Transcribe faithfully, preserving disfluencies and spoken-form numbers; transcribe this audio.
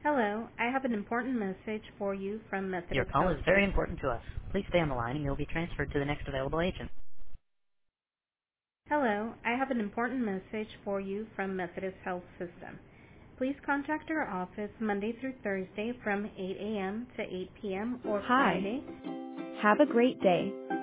Hello, I have an important message for you from Your Methodist call Health is very System. important to us. Please stay on the line and you'll be transferred to the next available agent. Hello, I have an important message for you from Methodist Health System. Please contact our office Monday through Thursday from eight a m to eight p m or Hi. Friday. Have a great day.